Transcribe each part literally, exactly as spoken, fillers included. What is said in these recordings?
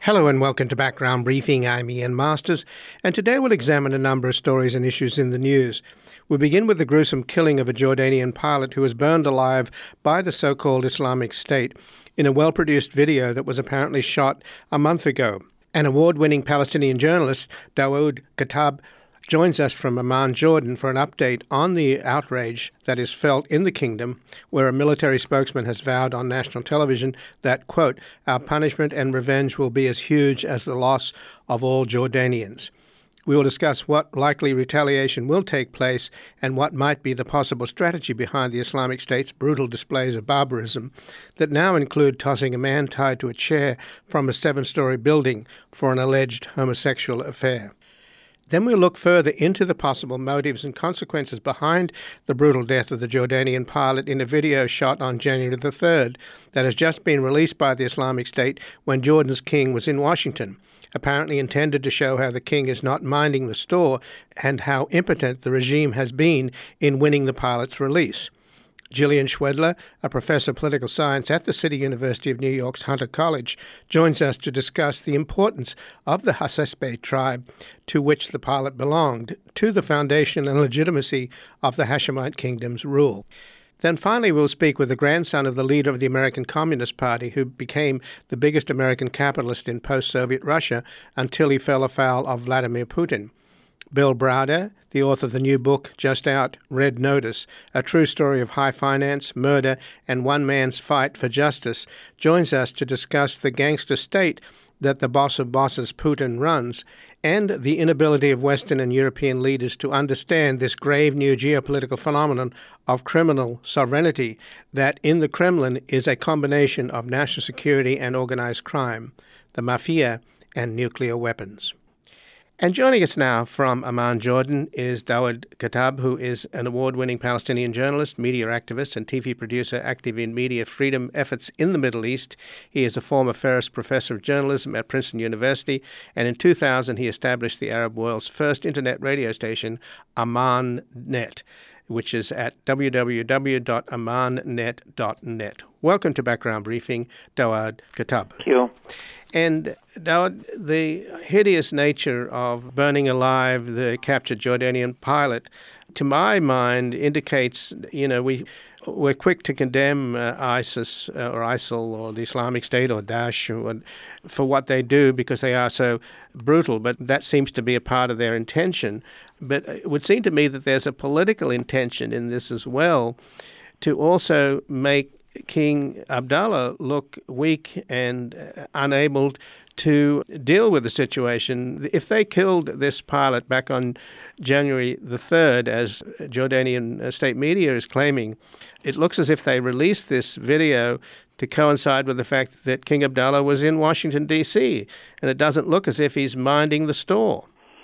Hello and welcome to Background Briefing. I'm Ian Masters, and today we'll examine a number of stories and issues in the news. We begin with the gruesome killing of a Jordanian pilot who was burned alive by the so-called Islamic State in a well-produced video that was apparently shot a month ago. An award-winning Palestinian journalist, Dawood Khattab, joins us from Amman, Jordan, for an update on the outrage that is felt in the kingdom, where a military spokesman has vowed on national television that, quote, our punishment and revenge will be as huge as the loss of all Jordanians. We will discuss what likely retaliation will take place and what might be the possible strategy behind the Islamic State's brutal displays of barbarism that now include tossing a man tied to a chair from a seven-story building for an alleged homosexual affair. Then we'll look further into the possible motives and consequences behind the brutal death of the Jordanian pilot in a video shot on January the third that has just been released by the Islamic State when Jordan's king was in Washington, apparently intended to show how the king is not minding the store and how impotent the regime has been in winning the pilot's release. Gillian Schwedler, a professor of political science at the City University of New York's Hunter College, joins us to discuss the importance of the Hasespe tribe to which the pilot belonged, to the foundation and legitimacy of the Hashemite kingdom's rule. Then finally we'll speak with the grandson of the leader of the American Communist Party, who became the biggest American capitalist in post-Soviet Russia until he fell afoul of Vladimir Putin. Bill Browder, the author of the new book just out, Red Notice, a true story of high finance, murder, and one man's fight for justice, joins us to discuss the gangster state that the boss of bosses, Putin, runs, and the inability of Western and European leaders to understand this grave new geopolitical phenomenon of criminal sovereignty that in the Kremlin is a combination of national security and organized crime, the mafia, and nuclear weapons. And joining us now from Amman, Jordan, is Dawood Khattab, who is an award-winning Palestinian journalist, media activist, and T V producer active in media freedom efforts in the Middle East. He is a former Ferris Professor of Journalism at Princeton University, and in two thousand he established the Arab world's first internet radio station, Amman Net, which is at w w w dot amman net dot net. Welcome to Background Briefing, Dawood Khattab. Thank you. And Dawood, the hideous nature of burning alive the captured Jordanian pilot, to my mind, indicates, you know, we, we're quick to condemn uh, ISIS uh, or ISIL or the Islamic State or Daesh or, for what they do because they are so brutal, but that seems to be a part of their intention. But it would seem to me that there's a political intention in this as well to also make King Abdullah look weak and uh, unable to deal with the situation. If they killed this pilot back on January the third, as Jordanian state media is claiming, it looks as if they released this video to coincide with the fact that King Abdullah was in Washington, D C, and it doesn't look as if he's minding the store.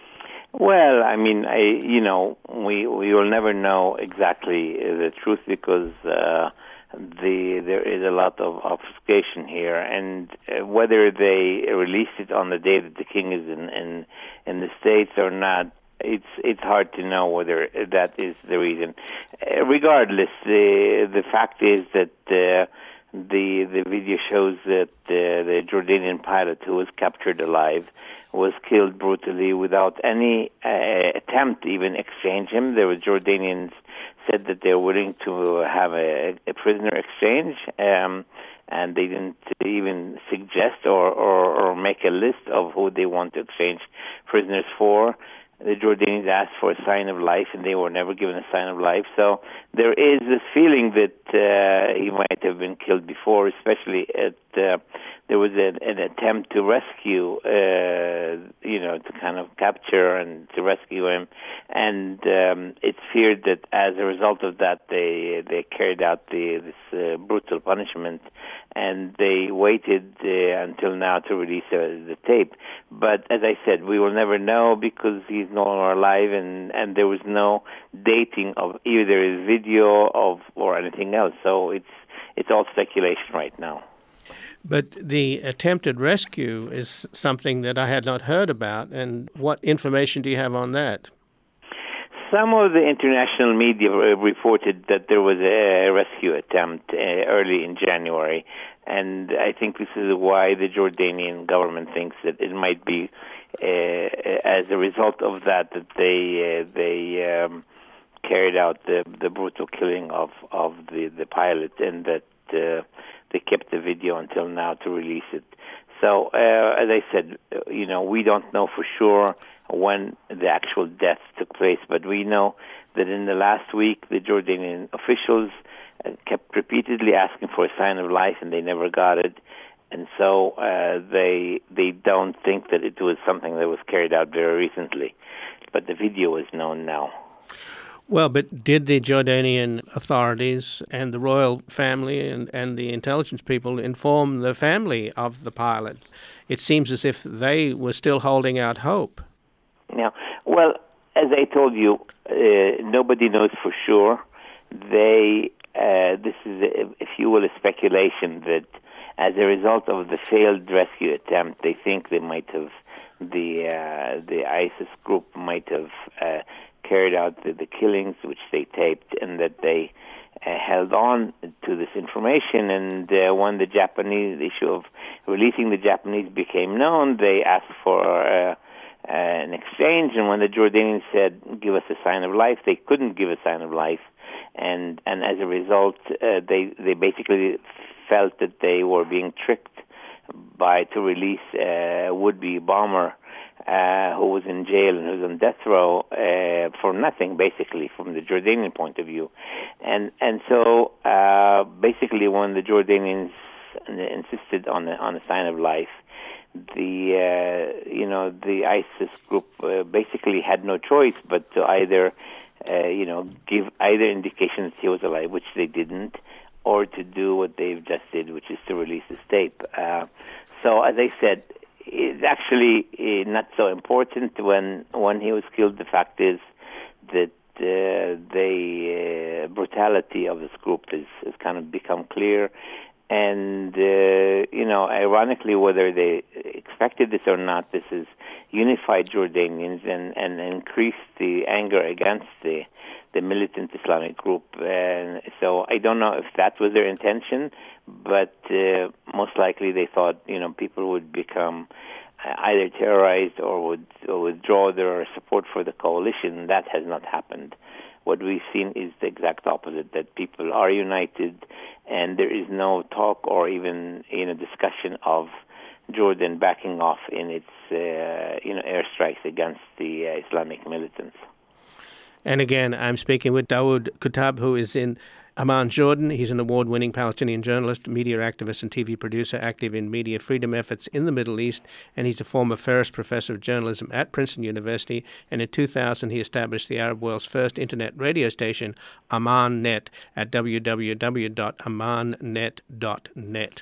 Well, I mean, I, you know, we we will never know exactly the truth because uh, the there is a lot of obfuscation here, and uh, whether they released it on the day that the king is in, in in the States or not, it's it's hard to know whether that is the reason. Uh, regardless, the the fact is that uh, the the video shows that uh, the Jordanian pilot who was captured alive was killed brutally without any uh, attempt to even exchange him. There were Jordanians said that they were willing to have a, a prisoner exchange, um, and they didn't even suggest or, or, or make a list of who they want to exchange prisoners for. The Jordanians asked for a sign of life, and they were never given a sign of life. So there is this feeling that uh, he might have been killed before, especially at uh, there was a, an attempt to rescue, uh, you know, to kind of capture and to rescue him. And um, it's feared that as a result of that, they they carried out the, this uh, brutal punishment, and they waited uh, until now to release uh, the tape. But as I said, we will never know because he's no longer alive, and, and there was no dating of either his video of or anything else. So it's it's all speculation right now. But the attempted rescue is something that I had not heard about. And what information do you have on that? Some of the international media reported that there was a rescue attempt uh, early in January. And I think this is why the Jordanian government thinks that it might be uh, as a result of that that they uh, they um, carried out the the brutal killing of of the the pilot, and that uh, they kept the video until now to release it. So, uh, as I said, you know, we don't know for sure when the actual death took place, but we know that in the last week, the Jordanian officials uh, kept repeatedly asking for a sign of life, and they never got it. And so uh, they they don't think that it was something that was carried out very recently. But the video is known now. Well, but did the Jordanian authorities and the royal family and, and the intelligence people inform the family of the pilot? It seems as if they were still holding out hope. Yeah. Well, as I told you, uh, nobody knows for sure. They uh, this is, a, if you will, a speculation that as a result of the failed rescue attempt, they think they might have the uh, the ISIS group might have uh, carried out the, the killings, which they taped, and that they uh, held on to this information. And uh, when the Japanese issue of releasing the Japanese became known, they asked for uh, uh, an exchange. And when the Jordanians said, "Give us a sign of life," they couldn't give a sign of life, and and as a result, uh, they they basically felt that they were being tricked by to release a would-be bomber uh, who was in jail and who was on death row uh, for nothing, basically, from the Jordanian point of view. And and so uh, basically, when the Jordanians insisted on a, on a sign of life, the uh, you know the ISIS group uh, basically had no choice but to either uh, you know give either indication that he was alive, which they didn't, or to do what they've just did, which is to release this tape. Uh, so, as I said, it's actually uh, not so important when when he was killed. The fact is that uh, the uh, brutality of this group has, has kind of become clear. And, uh, you know, ironically, whether they expected this or not, this has unified Jordanians and, and increased the anger against the the militant Islamic group. And so I don't know if that was their intention, but uh, most likely they thought, you know, people would become either terrorized or would or withdraw their support for the coalition. That has not happened. What we've seen is the exact opposite, that people are united, and there is no talk or even, you know, discussion of Jordan backing off in its, uh, you know, airstrikes against the uh, Islamic militants. And again, I'm speaking with Dawood Kuttab, who is in Amman, Jordan. He's an award-winning Palestinian journalist, media activist, and T V producer active in media freedom efforts in the Middle East. And he's a former Ferris Professor of Journalism at Princeton University. And in two thousand, he established the Arab world's first internet radio station, Amman Net, at w w w dot amman net dot net.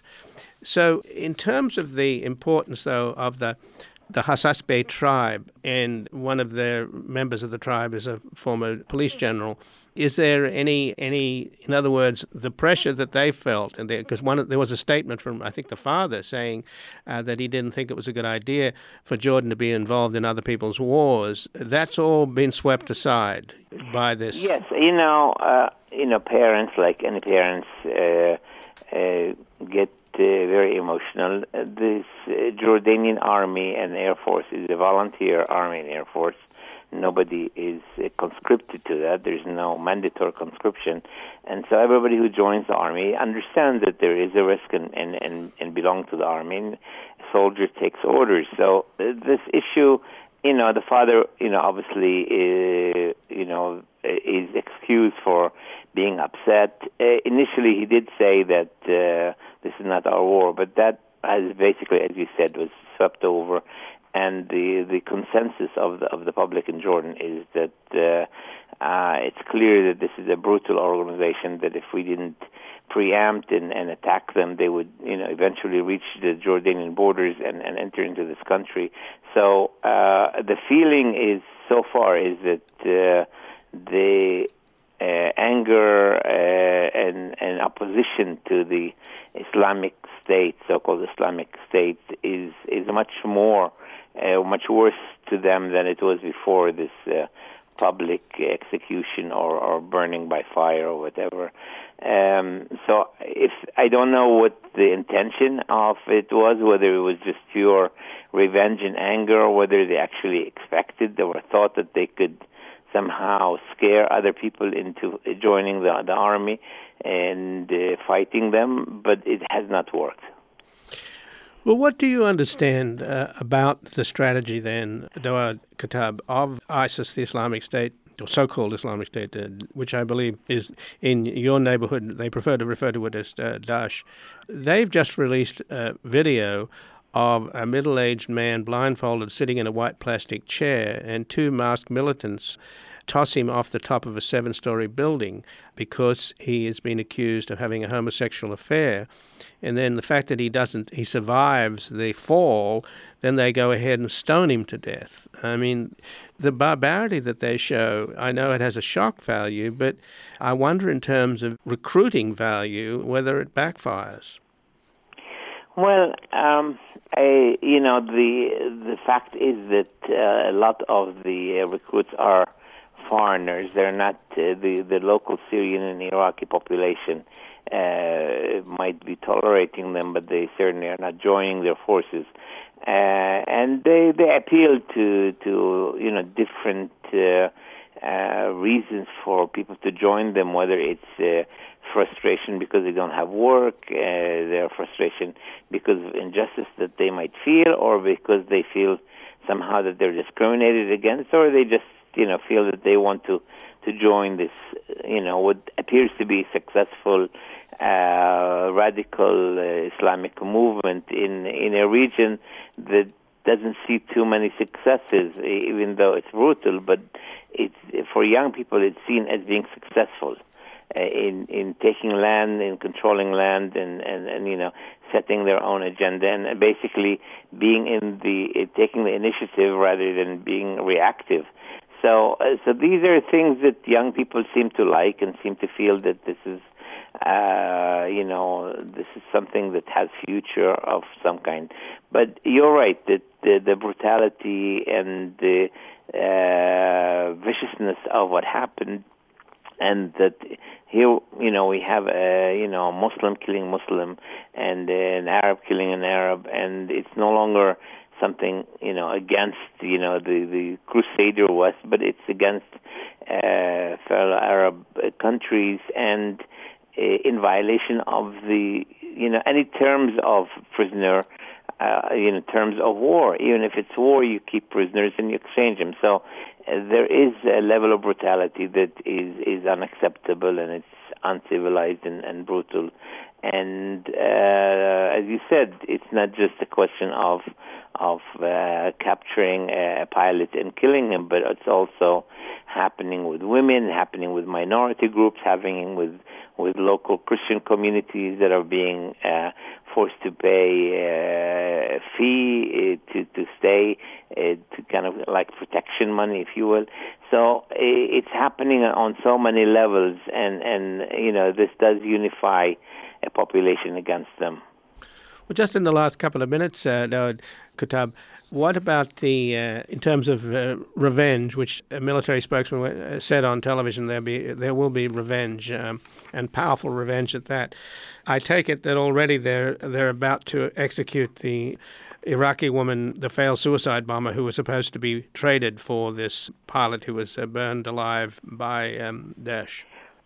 So in terms of the importance, though, of the the Hasasbe tribe, and one of their members of the tribe is a former police general. Is there any, any, in other words, the pressure that they felt, and because one there was a statement from I think the father saying uh, that he didn't think it was a good idea for Jordan to be involved in other people's wars. That's all been swept aside by this. Yes, you know, uh, you know, parents, like any parents, uh, uh, get Uh, very emotional. Uh, this uh, Jordanian army and air force is a volunteer army and air force. Nobody is uh, conscripted to that. There's no mandatory conscription. And so everybody who joins the army understands that there is a risk and, and, and, and belong to the army. And a soldier takes orders. So uh, this issue, you know, the father, you know, obviously, uh, you know, is excused for being upset. Uh, initially, he did say that uh, this is not our war, but that has basically, as you said, was swept over. And the, the consensus of the of the public in Jordan is that uh, uh, it's clear that this is a brutal organization. That if we didn't preempt and, and attack them, they would, you know, eventually reach the Jordanian borders and, and enter into this country. So uh, the feeling is so far is that uh, the uh, anger uh, and, and opposition to the Islamic State, so-called Islamic State, is is much more, uh, much worse to them than it was before this uh, public execution or, or burning by fire or whatever. Um, so if I don't know what the intention of it was, whether it was just pure revenge and anger, or whether they actually expected or thought that they could somehow scare other people into joining the, the army and uh, fighting them, but it has not worked. Well, what do you understand uh, about the strategy then, Dawud Khattab, of ISIS, the Islamic State, or so-called Islamic State, uh, which I believe is in your neighborhood? They prefer to refer to it as uh, Daesh. They've just released a video of a middle-aged man blindfolded sitting in a white plastic chair, and two masked militants toss him off the top of a seven-story building because he has been accused of having a homosexual affair. And then the fact that he doesn't, he survives the fall, then they go ahead and stone him to death. I mean, the barbarity that they show, I know it has a shock value, but I wonder in terms of recruiting value whether it backfires. Well, um, I, you know, the the fact is that uh, a lot of the uh, recruits are foreigners. They're not uh, the the local Syrian and Iraqi population uh, might be tolerating them, but they certainly are not joining their forces. Uh, and they they appeal to to you know different uh, uh, reasons for people to join them, whether it's uh, frustration because they don't have work, uh, their frustration because of injustice that they might feel, or because they feel somehow that they're discriminated against, or they just you know feel that they want to to join this you know what appears to be successful uh, radical uh, Islamic movement in in a region that doesn't see too many successes, even though it's brutal. But it's for young people, it's seen as being successful uh, in in taking land, in controlling land, and, and, and you know setting their own agenda, and basically being in the taking the initiative rather than being reactive. So, uh, so these are things that young people seem to like and seem to feel that this is, uh, you know, this is something that has future of some kind. But you're right that the, the brutality and the uh, viciousness of what happened, and that here, you know, we have a, you know, Muslim killing Muslim and an Arab killing an Arab, and it's no longer something, you know, against, you know, the, the Crusader West, but it's against uh, fellow Arab countries and uh, in violation of the, you know, any terms of prisoner, uh, you know, terms of war. Even if it's war, you keep prisoners and you exchange them. So uh, there is a level of brutality that is, is unacceptable, and it's uncivilized and, and brutal. And uh, as you said, it's not just a question of of uh, capturing a pilot and killing him, but it's also happening with women, happening with minority groups, happening with with local Christian communities that are being uh, forced to pay a fee uh, to to stay, uh, to kind of like protection money, if you will. So it's happening on so many levels, and and you know this does unify a population against them. Well, just in the last couple of minutes, uh, Dawud Khattab, what about the, uh, in terms of uh, revenge, which a military spokesman said on television, there be there will be revenge, um, and powerful revenge at that. I take it that already they're they're about to execute the Iraqi woman, the failed suicide bomber, who was supposed to be traded for this pilot who was uh, burned alive by um, Daesh.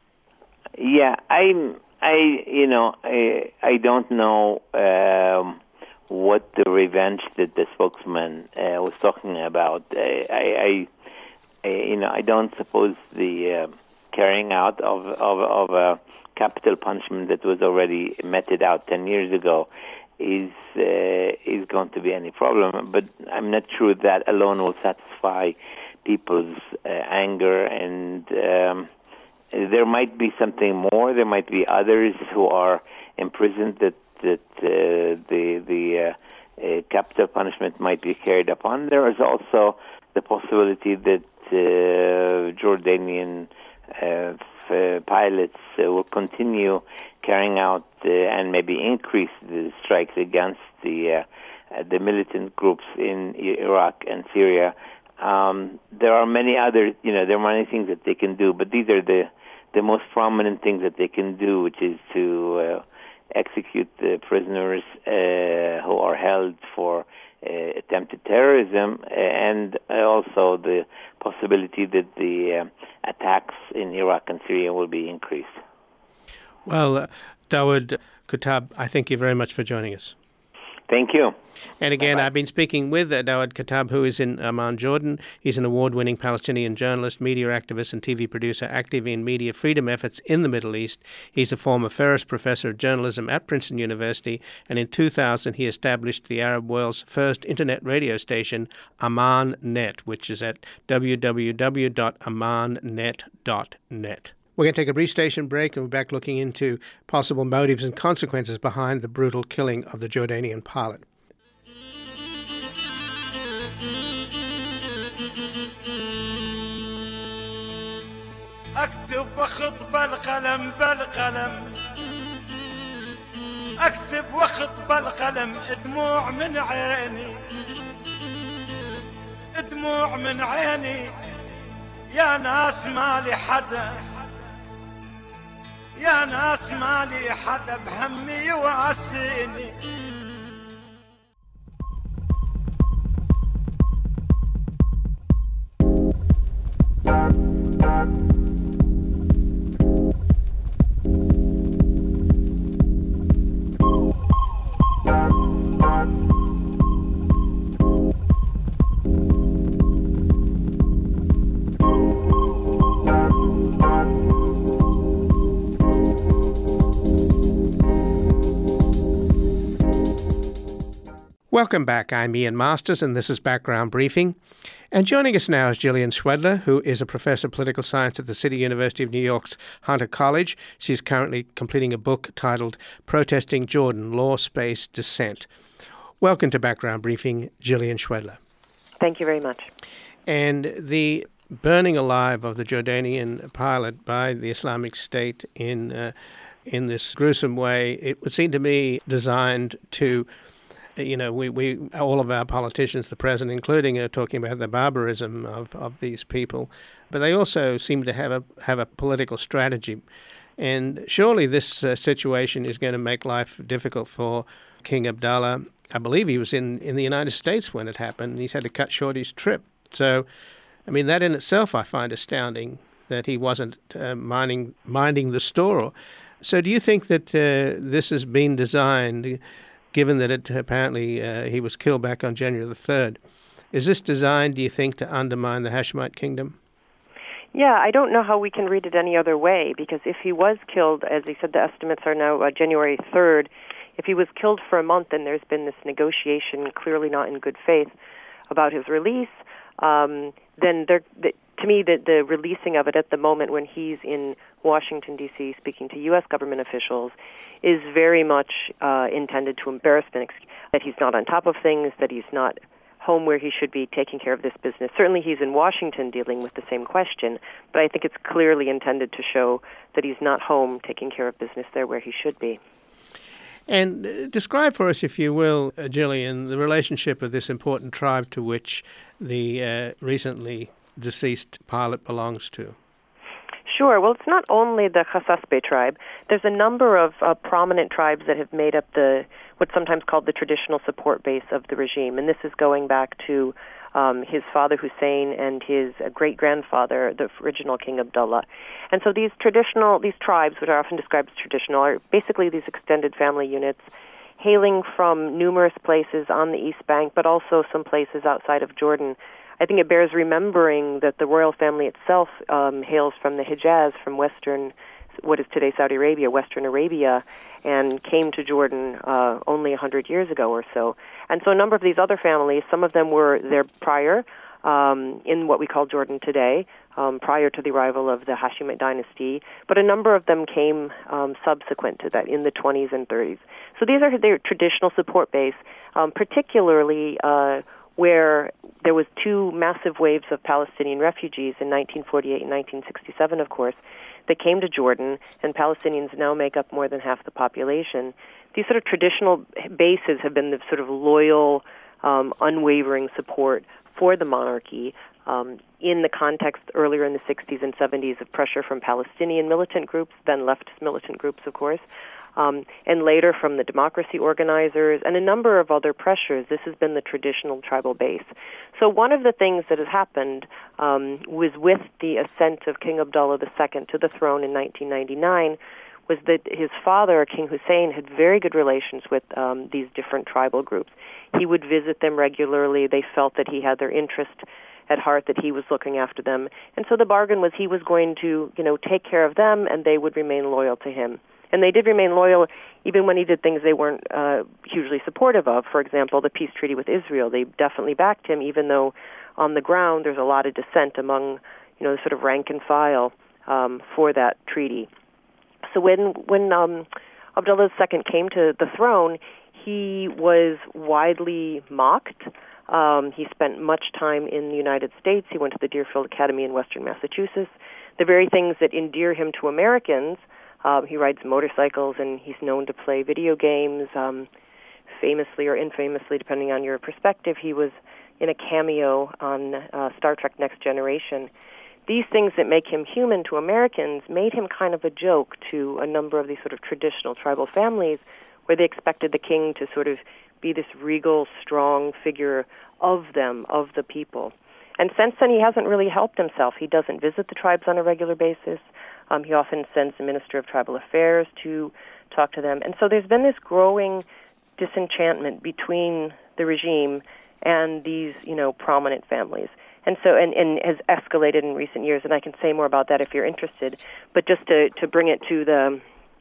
Yeah, I'm. I, you know, I, I don't know um, what the revenge that the spokesman uh, was talking about. I, I, I, you know, I don't suppose the uh, carrying out of, of of a capital punishment that was already meted out ten years ago is uh, is going to be any problem. But I'm not sure that alone will satisfy people's uh, anger and. Um, There might be something more. There might be others who are imprisoned that that uh, the the uh, uh, capital punishment might be carried upon. There is also the possibility that uh, Jordanian uh, f- pilots uh, will continue carrying out uh, and maybe increase the strikes against the uh, uh, the militant groups in Iraq and Syria Um, there are many other, you know, there are many things that they can do, but these are the the most prominent things that they can do, which is to uh, execute the prisoners uh, who are held for uh, attempted terrorism, and also the possibility that the uh, attacks in Iraq and Syria will be increased. Well, uh, Dawood Kuttab, I thank you very much for joining us. Thank you. And again, Bye-bye. I've been speaking with uh, Dawood Kuttab, who is in Amman, Jordan. He's an award-winning Palestinian journalist, media activist, and T V producer active in media freedom efforts in the Middle East. He's a former Ferris Professor of Journalism at Princeton University, and in two thousand he established the Arab world's first internet radio station, Amman Net, which is at w w w dot amman net dot net. We're going to take a brief station break, and we're back looking into possible motives and consequences behind the brutal killing of the Jordanian pilot. اكتب واخط بالقلم بالقلم اكتب واخط بالقلم دموع من عيني دموع من عيني يا ناس مالي حدا يا ناس مالي حدا بهمي يواسيني Welcome back. I'm Ian Masters, and this is Background Briefing. And joining us now is Gillian Schwedler, who is a professor of political science at the City University of New York's Hunter College. She's currently completing a book titled Protesting Jordan, Law, Space, Dissent. Welcome to Background Briefing, Gillian Schwedler. Thank you very much. And the burning alive of the Jordanian pilot by the Islamic State in uh, in this gruesome way, it would seem to me designed to You know, we, we all of our politicians, the president including, are talking about the barbarism of, of these people, but they also seem to have a have a political strategy. And surely this uh, situation is going to make life difficult for King Abdullah. I believe he was in, in the United States when it happened. He's had to cut short his trip. So, I mean, that in itself I find astounding, that he wasn't uh, minding, minding the store. So do you think that uh, this has been designed, given that it apparently uh, he was killed back on January the third. Is this designed, do you think, to undermine the Hashemite kingdom? Yeah, I don't know how we can read it any other way, because if he was killed, as he said, the estimates are now uh, January third, if he was killed for a month and there's been this negotiation, clearly not in good faith, about his release, um, then there, the, to me, the, the releasing of it at the moment when he's in Washington, D C, speaking to U S government officials, is very much uh, intended to embarrass him, that he's not on top of things, that he's not home where he should be taking care of this business. Certainly he's in Washington dealing with the same question, but I think it's clearly intended to show that he's not home taking care of business there where he should be. And uh, describe for us, if you will, uh, Gillian, the relationship of this important tribe to which the uh, recently deceased pilot belongs to. Sure. Well, it's not only the Khasasbe tribe. There's a number of uh, prominent tribes that have made up the what's sometimes called the traditional support base of the regime, and this is going back to um, his father Hussein and his uh, great-grandfather, the original King Abdullah. And so these traditional, these tribes, which are often described as traditional, are basically these extended family units hailing from numerous places on the East Bank, but also some places outside of Jordan. I think it bears remembering that the royal family itself um, hails from the Hijaz, from western, what is today Saudi Arabia, Western Arabia, and came to Jordan uh, only one hundred years ago or so. And so a number of these other families, some of them were there prior um, in what we call Jordan today, um, prior to the arrival of the Hashemite dynasty, but a number of them came um, subsequent to that in the twenties and thirties. So these are their traditional support base, um, particularly uh, where there was two massive waves of Palestinian refugees in nineteen forty-eight and nineteen sixty-seven, of course, that came to Jordan, and Palestinians now make up more than half the population. These sort of traditional bases have been the sort of loyal, um, unwavering support for the monarchy um, in the context earlier in the sixties and seventies of pressure from Palestinian militant groups, then leftist militant groups, of course, um, and later from the democracy organizers and a number of other pressures. This has been the traditional tribal base. So one of the things that has happened um, was with the ascent of King Abdullah the Second to the throne in nineteen ninety-nine was that his father, King Hussein, had very good relations with um, these different tribal groups. He would visit them regularly. They felt that he had their interest at heart, that he was looking after them. And so the bargain was he was going to, you know, take care of them, and they would remain loyal to him. And they did remain loyal even when he did things they weren't uh, hugely supportive of. For example, the peace treaty with Israel. They definitely backed him, even though on the ground there's a lot of dissent among, you know, the sort of rank and file um, for that treaty. So when when um, Abdullah the Second came to the throne, he was widely mocked. Um, he spent much time in the United States. He went to the Deerfield Academy in Western Massachusetts. The very things that endear him to Americans, um, he rides motorcycles and he's known to play video games. Um, famously or infamously, depending on your perspective, he was in a cameo on uh, Star Trek Next Generation. These things that make him human to Americans made him kind of a joke to a number of these sort of traditional tribal families where they expected the king to sort of be this regal, strong figure of them, of the people. And since then, he hasn't really helped himself. He doesn't visit the tribes on a regular basis. Um, he often sends the Minister of Tribal Affairs to talk to them. And so there's been this growing disenchantment between the regime and these, you know, prominent families. And so, and, and has escalated in recent years, and I can say more about that if you're interested. But just to, to bring it to the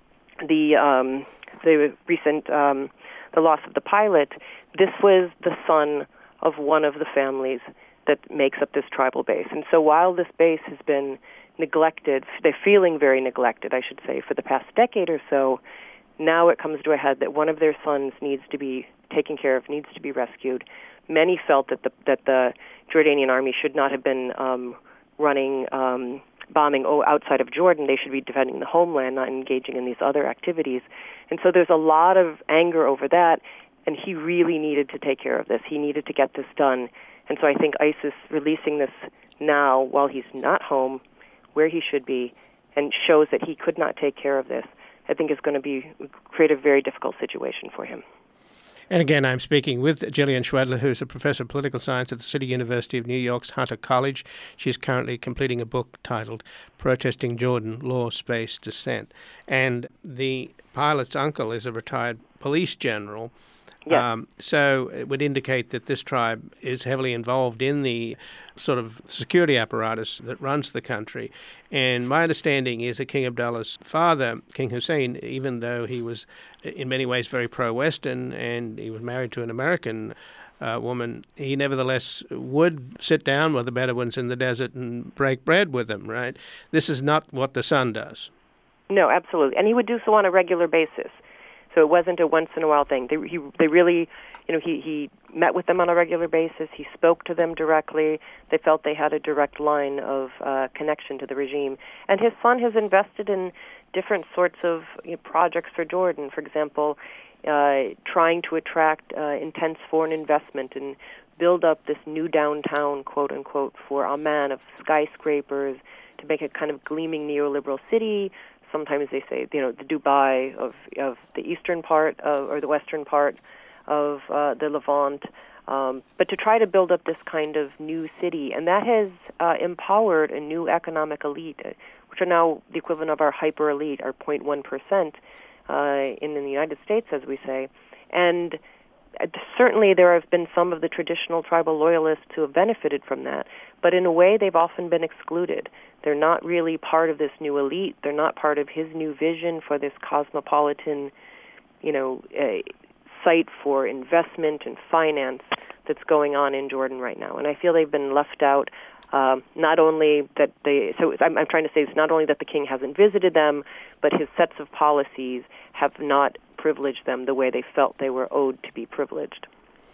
the um, the recent um, the loss of the pilot, this was the son of one of the families that makes up this tribal base. And so, while this base has been neglected, they're feeling very neglected, I should say, for the past decade or so. Now it comes to a head that one of their sons needs to be taken care of, needs to be rescued. Many felt that the that the Jordanian army should not have been um, running um, bombing oh, outside of Jordan. They should be defending the homeland, not engaging in these other activities. And so there's a lot of anger over that, and he really needed to take care of this. He needed to get this done. And so I think ISIS releasing this now while he's not home, where he should be, and shows that he could not take care of this, I think is going to be create a very difficult situation for him. And again, I'm speaking with Gillian Schwedler, who's a professor of political science at the City University of New York's Hunter College. She's currently completing a book titled Protesting Jordan, Law, Space, Dissent. And the pilot's uncle is a retired police general. Yes. Um, so it would indicate that this tribe is heavily involved in the sort of security apparatus that runs the country. And my understanding is that King Abdullah's father, King Hussein, even though he was in many ways very pro-Western and he was married to an American uh, woman, he nevertheless would sit down with the Bedouins in the desert and break bread with them, right? This is not what the son does. No, absolutely. And he would do so on a regular basis. So it wasn't a once-in-a-while thing. They, he, they really, you know, he, he met with them on a regular basis. He spoke to them directly. They felt they had a direct line of uh, connection to the regime. And his son has invested in different sorts of you know, projects for Jordan. For example, uh, trying to attract uh, intense foreign investment and build up this new downtown, quote-unquote, for Amman of skyscrapers to make a kind of gleaming neoliberal city. Sometimes they say, you know, the Dubai of of the eastern part of, or the western part of uh, the Levant, um, but to try to build up this kind of new city. And that has uh, empowered a new economic elite, uh, which are now the equivalent of our hyper-elite, our zero point one percent uh, in, in the United States, as we say. And uh, certainly there have been some of the traditional tribal loyalists who have benefited from that, but in a way they've often been excluded. They're not really part of this new elite. They're not part of his new vision for this cosmopolitan, you know, uh, site for investment and finance that's going on in Jordan right now. And I feel they've been left out. Um, not only that they, so I'm, I'm trying to say it's not only that the king hasn't visited them, but his sets of policies have not privileged them the way they felt they were owed to be privileged.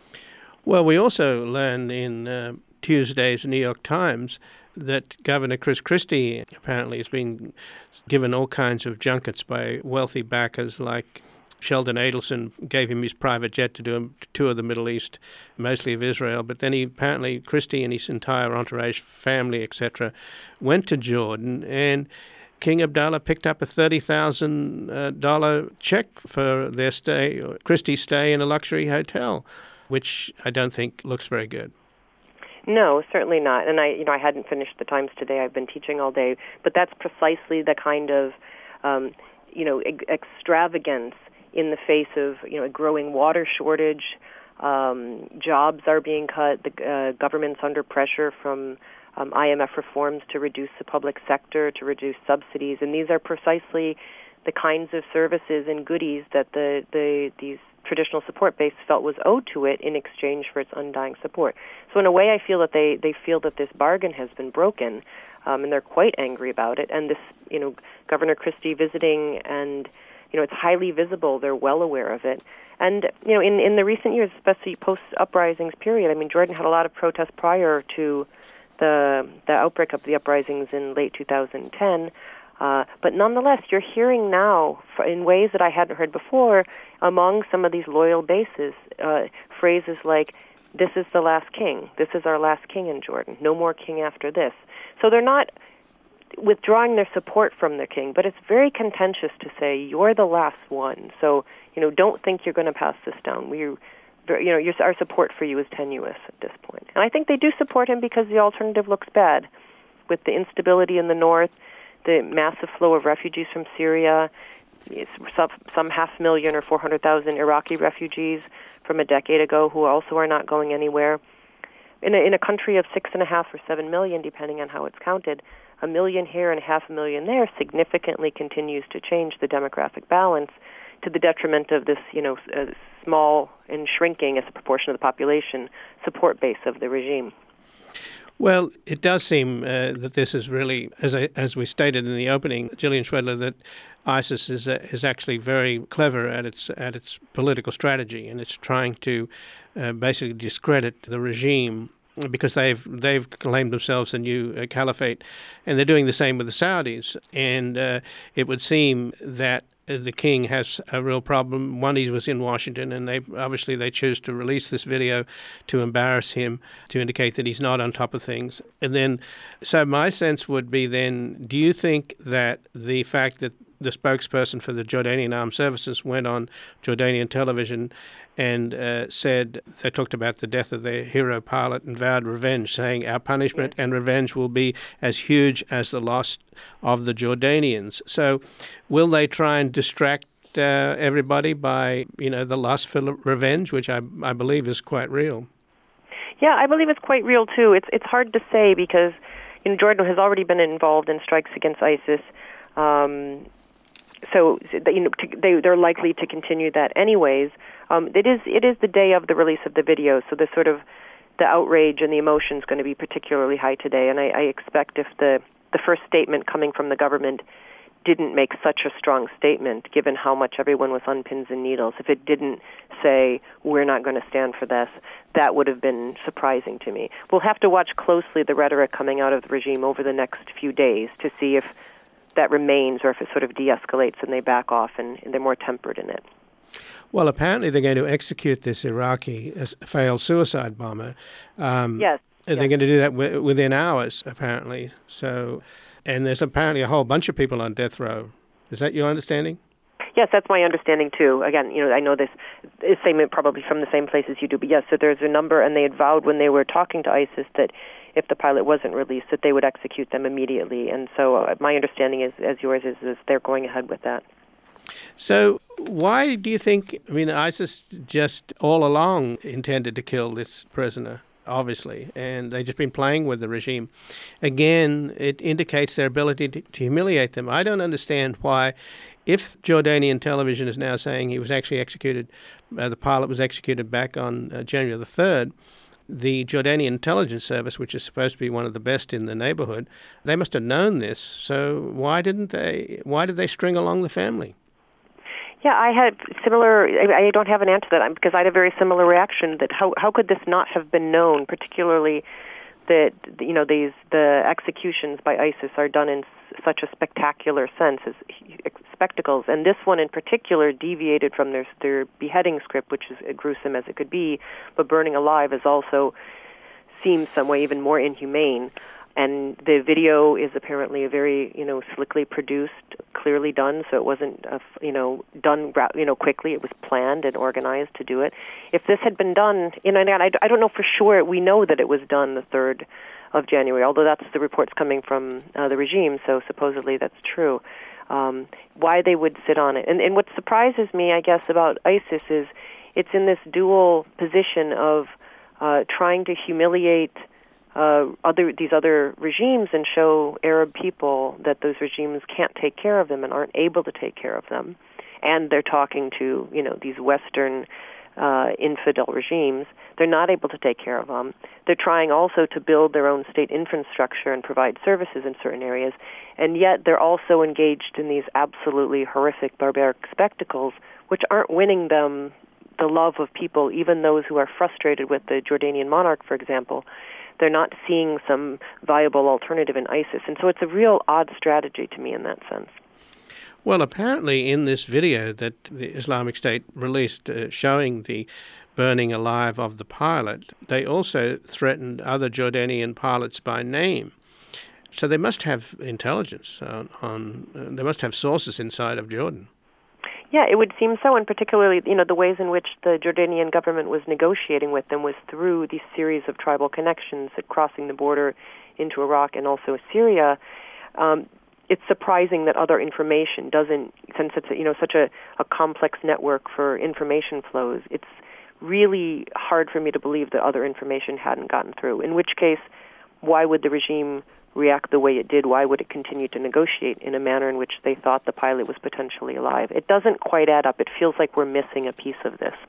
Well, we also learned in uh, Tuesday's New York Times that Governor Chris Christie apparently has been given all kinds of junkets by wealthy backers like Sheldon Adelson gave him his private jet to do a tour of the Middle East, mostly of Israel. But then he apparently, Christie and his entire entourage, family, et cetera, went to Jordan, and King Abdullah picked up a thirty thousand dollars check for their stay, Christie's stay in a luxury hotel, which I don't think looks very good. No, certainly not. And I, you know, I hadn't finished the Times today. I've been teaching all day, but that's precisely the kind of, um, you know, ex- extravagance in the face of, you know, a growing water shortage. Um, jobs are being cut. The uh, government's under pressure from um, I M F reforms to reduce the public sector, to reduce subsidies, and these are precisely the kinds of services and goodies that the, the these traditional support base felt was owed to it in exchange for its undying support. So in a way, I feel that they, they feel that this bargain has been broken, um, and they're quite angry about it. And this, you know, Governor Christie visiting, and, you know, it's highly visible. They're well aware of it. And, you know, in, in the recent years, especially post-uprisings period, I mean, Jordan had a lot of protests prior to the the outbreak of the uprisings in late two thousand ten. Uh, but nonetheless, you're hearing now, in ways that I hadn't heard before, among some of these loyal bases, uh, phrases like, this is the last king, this is our last king in Jordan, no more king after this. So they're not withdrawing their support from the king, but it's very contentious to say, you're the last one, so, you know, don't think you're going to pass this down. We, you know, your, our support for you is tenuous at this point. And I think they do support him because the alternative looks bad, with the instability in the north, the massive flow of refugees from Syria, some, some half million or four hundred thousand Iraqi refugees from a decade ago who also are not going anywhere. In a, in a country of six and a half or seven million, depending on how it's counted, a million here and half a million there significantly continues to change the demographic balance to the detriment of this, you know, uh, small and shrinking as a proportion of the population support base of the regime. Well, it does seem uh, that this is really, as I, as we stated in the opening, Gillian Schwedler, that ISIS is uh, is actually very clever at its at its political strategy, and it's trying to uh, basically discredit the regime because they've they've claimed themselves a new uh, caliphate, and they're doing the same with the Saudis. And uh, it would seem that the king has a real problem. One, he was in Washington, and they obviously they choose to release this video to embarrass him, to indicate that he's not on top of things. And then, so my sense would be then, do you think that the fact that the spokesperson for the Jordanian Armed Services went on Jordanian television and uh, said, they talked about the death of their hero pilot and vowed revenge, saying our punishment and revenge will be as huge as the loss of the Jordanians. So will they try and distract uh, everybody by, you know, the lust for revenge, which I, I believe is quite real? Yeah, I believe it's quite real, too. It's it's hard to say because, you know, Jordan has already been involved in strikes against ISIS. Um, so, you know, they, they're likely to continue that anyways. Um, it is it is the day of the release of the video, so the sort of the outrage and the emotion is going to be particularly high today. And I, I expect if the, the first statement coming from the government didn't make such a strong statement, given how much everyone was on pins and needles, if it didn't say, we're not going to stand for this, that would have been surprising to me. We'll have to watch closely the rhetoric coming out of the regime over the next few days to see if that remains or if it sort of de-escalates and they back off and, and they're more tempered in it. Well, apparently they're going to execute this Iraqi failed suicide bomber. Um, yes. They're yes. going to do that w- within hours, apparently. So, and there's apparently a whole bunch of people on death row. Is that your understanding? Yes, that's my understanding too. Again, you know, I know this is same probably from the same place as you do, but yes, so there's a number, and they had vowed when they were talking to ISIS that if the pilot wasn't released, that they would execute them immediately. And so, uh, my understanding is, as yours is, is they're going ahead with that. So why do you think, I mean, ISIS just all along intended to kill this prisoner, obviously, and they've just been playing with the regime. Again, it indicates their ability to, to humiliate them. I don't understand why, if Jordanian television is now saying he was actually executed, uh, the pilot was executed back on uh, January the third, the Jordanian intelligence service, which is supposed to be one of the best in the neighborhood, they must have known this. So why didn't they, why did they string along the family? Yeah, I had similar, I don't have an answer to that because I had a very similar reaction that how how could this not have been known, particularly that, you know, these the executions by ISIS are done in such a spectacular sense as spectacles. And this one in particular deviated from their, their beheading script, which is as gruesome as it could be, but burning alive is also seems some way even more inhumane. And the video is apparently a very, you know, slickly produced, clearly done. So it wasn't, uh, you know, done, you know, quickly. It was planned and organized to do it. If this had been done, you know, and I, I don't know for sure. We know that it was done the third of January, although that's the reports coming from uh, the regime. So supposedly that's true. Um, why they would sit on it, and, and what surprises me, I guess, about ISIS is it's in this dual position of uh, trying to humiliate Uh, other these other regimes and show Arab people that those regimes can't take care of them and aren't able to take care of them, and they're talking to you know these Western uh, infidel regimes. They're not able to take care of them. They're trying also to build their own state infrastructure and provide services in certain areas, and yet they're also engaged in these absolutely horrific, barbaric spectacles, which aren't winning them the love of people, even those who are frustrated with the Jordanian monarch, for example. They're not seeing some viable alternative in ISIS. And so it's a real odd strategy to me in that sense. Well, apparently in this video that the Islamic State released uh, showing the burning alive of the pilot, they also threatened other Jordanian pilots by name. So they must have intelligence on, on uh, they must have sources inside of Jordan. Yeah, it would seem so, and particularly, you know, the ways in which the Jordanian government was negotiating with them was through these series of tribal connections, crossing the border into Iraq and also Syria. Um, it's surprising that other information doesn't, since it's, you know, such a, a complex network for information flows, it's really hard for me to believe that other information hadn't gotten through, in which case, why would the regime react the way it did? Why would it continue to negotiate in a manner in which they thought the pilot was potentially alive? It doesn't quite add up. It feels like we're missing a piece of this.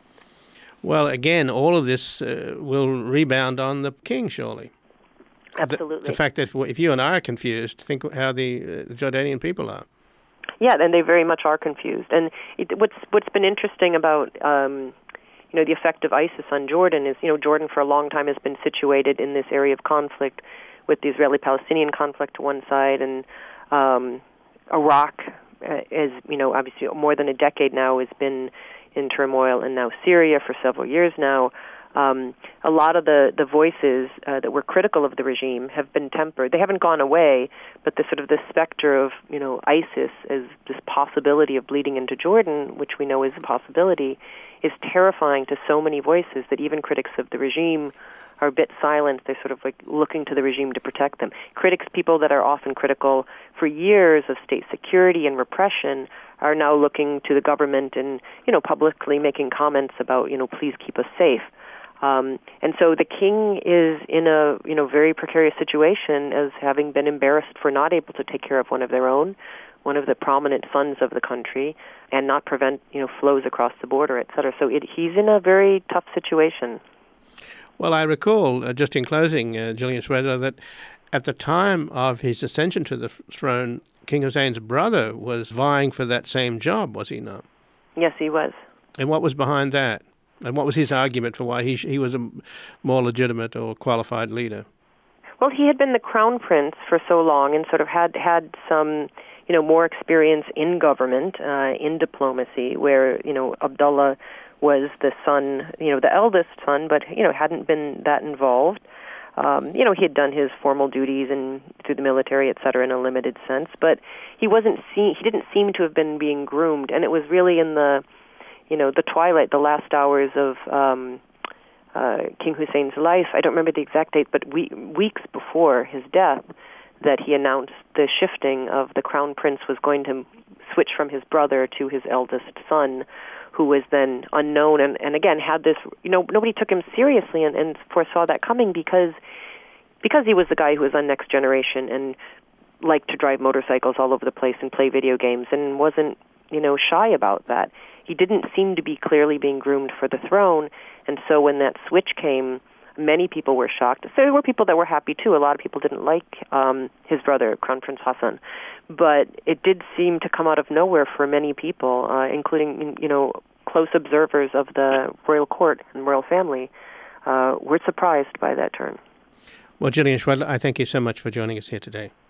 Well, again, all of this uh, will rebound on the king, surely. Absolutely. The, the fact that if you and I are confused, think how the, uh, the Jordanian people are. Yeah, and they very much are confused. And it, what's what's been interesting about um, you know the effect of ISIS on Jordan is, you know, Jordan for a long time has been situated in this area of conflict with the Israeli-Palestinian conflict to one side, and um, Iraq, uh, is, you know, obviously more than a decade now has been in turmoil, and now Syria for several years now. Um, a lot of the, the voices uh, that were critical of the regime have been tempered. They haven't gone away, but the sort of the specter of, you know, ISIS as this possibility of bleeding into Jordan, which we know is a possibility, is terrifying to so many voices that even critics of the regime are a bit silent. They're sort of like looking to the regime to protect them. Critics, people that are often critical for years of state security and repression, are now looking to the government and, you know, publicly making comments about, you know, please keep us safe. Um, and so the king is in a, you know, very precarious situation as having been embarrassed for not able to take care of one of their own, one of the prominent sons of the country, and not prevent, you know, flows across the border, et cetera. So it, he's in a very tough situation. Well, I recall, uh, just in closing, uh, Gillian Schwedler, that at the time of his ascension to the throne, King Hussein's brother was vying for that same job, was he not? Yes, he was. And what was behind that? And what was his argument for why he he was a more legitimate or qualified leader? Well, he had been the crown prince for so long and sort of had had some, you know, more experience in government, uh, in diplomacy, where, you know, Abdullah was the son, you know, the eldest son, but, you know, hadn't been that involved. Um, you know, he had done his formal duties and through the military, et cetera, in a limited sense, but he wasn't see- he didn't seem to have been being groomed, and it was really in the, you know, the twilight, the last hours of um, uh, King Hussein's life. I don't remember the exact date, but we- weeks before his death, that he announced the shifting of the crown prince was going to switch from his brother to his eldest son, who was then unknown, and, and again had this, you know, nobody took him seriously and, and foresaw that coming because because he was the guy who was on Next Generation and liked to drive motorcycles all over the place and play video games and wasn't, you know, shy about that. He didn't seem to be clearly being groomed for the throne, and so when that switch came, many people were shocked. So there were people that were happy too. A lot of people didn't like um, his brother, Crown Prince Hassan, but it did seem to come out of nowhere for many people, uh, including, you know, close observers of the royal court and royal family. Uh, were surprised by that turn. Well, Gillian Schwedler, I thank you so much for joining us here today.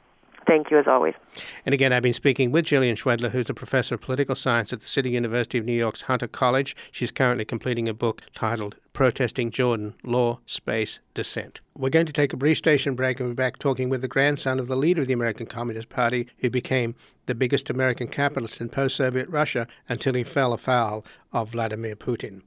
Thank you, as always. And again, I've been speaking with Gillian Schwedler, who's a professor of political science at the City University of New York's Hunter College. She's currently completing a book titled Protesting Jordan, Law, Space, Dissent. We're going to take a brief station break and we're back talking with the grandson of the leader of the American Communist Party, who became the biggest American capitalist in post-Soviet Russia until he fell afoul of Vladimir Putin.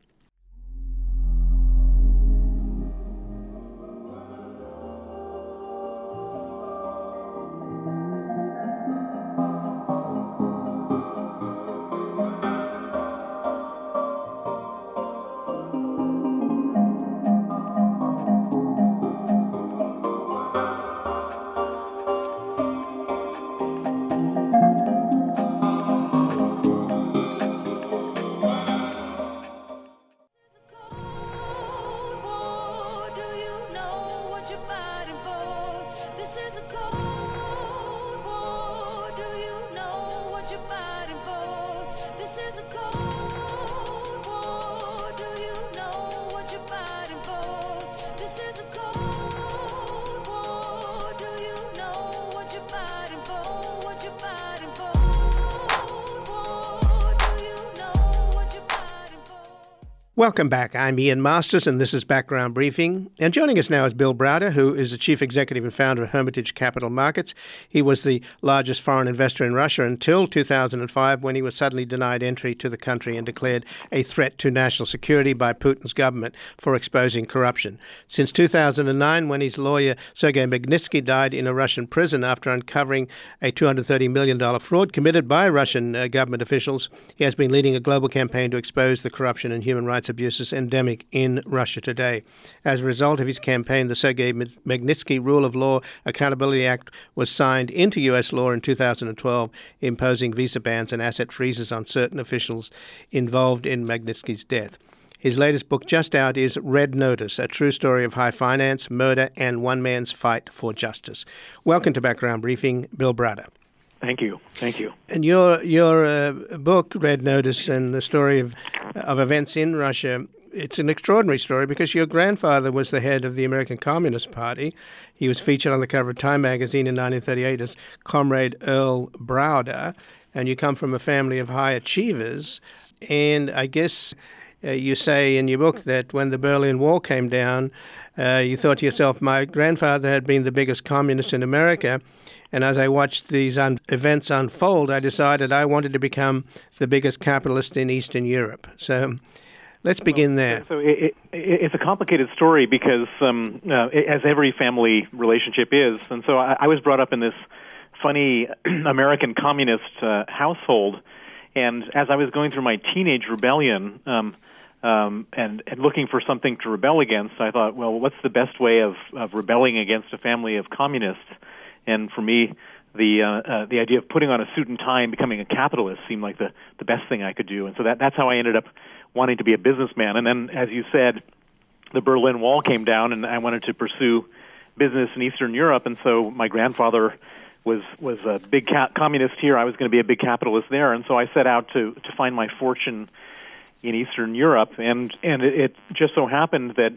Welcome back. I'm Ian Masters, and this is Background Briefing. And joining us now is Bill Browder, who is the chief executive and founder of Hermitage Capital Markets. He was the largest foreign investor in Russia until two thousand five, when he was suddenly denied entry to the country and declared a threat to national security by Putin's government for exposing corruption. Since two thousand nine, when his lawyer Sergei Magnitsky died in a Russian prison after uncovering a two hundred thirty million dollars fraud committed by Russian uh, government officials, he has been leading a global campaign to expose the corruption and human rights abuses endemic in Russia today. As a result of his campaign, the Sergei Magnitsky Rule of Law Accountability Act was signed into U S law in two thousand twelve, imposing visa bans and asset freezes on certain officials involved in Magnitsky's death. His latest book, just out, is Red Notice, a true story of high finance, murder, and one man's fight for justice. Welcome to Background Briefing, Bill Browder. Thank you. Thank you. And your your uh, book, Red Notice, and the story of of events in Russia, it's an extraordinary story because your grandfather was the head of the American Communist Party. He was featured on the cover of Time magazine in nineteen thirty-eight as Comrade Earl Browder, and you come from a family of high achievers. And I guess uh, you say in your book that when the Berlin Wall came down, uh, you thought to yourself, my grandfather had been the biggest communist in America. And as I watched these un- events unfold, I decided I wanted to become the biggest capitalist in Eastern Europe. So let's begin there. So it, it, it's a complicated story because, um, uh, as every family relationship is, and so I, I was brought up in this funny American communist uh, household, and as I was going through my teenage rebellion um, um, and, and looking for something to rebel against, I thought, well, what's the best way of, of rebelling against a family of communists? And for me, the uh, uh, the idea of putting on a suit and tie and becoming a capitalist seemed like the, the best thing I could do. And so that that's how I ended up wanting to be a businessman. And then, as you said, the Berlin Wall came down, and I wanted to pursue business in Eastern Europe. And so my grandfather was was a big ca- communist here. I was going to be a big capitalist there. And so I set out to, to find my fortune in Eastern Europe. And, and it, it just so happened that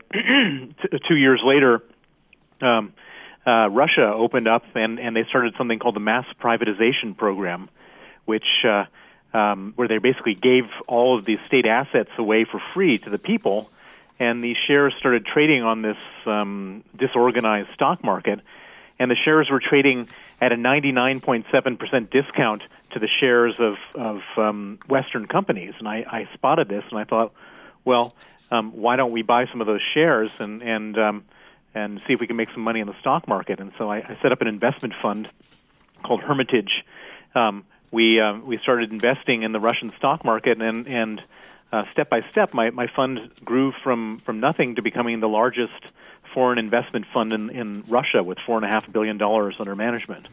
t- two years later, um, Uh, Russia opened up, and, and they started something called the mass privatization program, which uh, um, where they basically gave all of these state assets away for free to the people, and these shares started trading on this um, disorganized stock market, and the shares were trading at a ninety-nine point seven percent discount to the shares of, of um, Western companies. And I, I spotted this, and I thought, well, um, why don't we buy some of those shares and and um, and see if we can make some money in the stock market. And so I, I set up an investment fund called Hermitage. Um, we uh, we started investing in the Russian stock market, and and uh, step by step, my, my fund grew from, from nothing to becoming the largest foreign investment fund in, in Russia, with four and a half billion dollars under management.